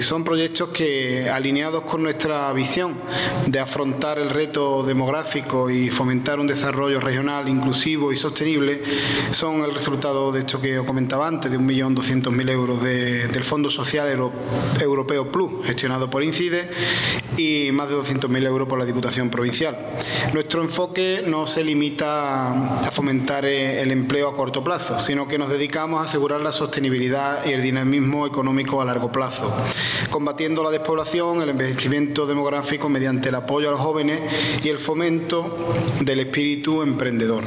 Son proyectos que, alineados con nuestra visión de afrontar el reto demográfico y fomentar un desarrollo regional inclusivo y sostenible, son el resultado de esto que os comentaba antes, de 1.200.000 euros del Fondo Social Europeo Plus, gestionado por INCIDE, y más de 200.000 euros por la Diputación Provincial. Nuestro enfoque no se limita a fomentar el empleo a corto plazo, sino que nos dedicamos a asegurar la sostenibilidad y el dinamismo económico a largo plazo, combatiendo la despoblación, el envejecimiento demográfico mediante el apoyo a los jóvenes y el fomento del espíritu emprendedor.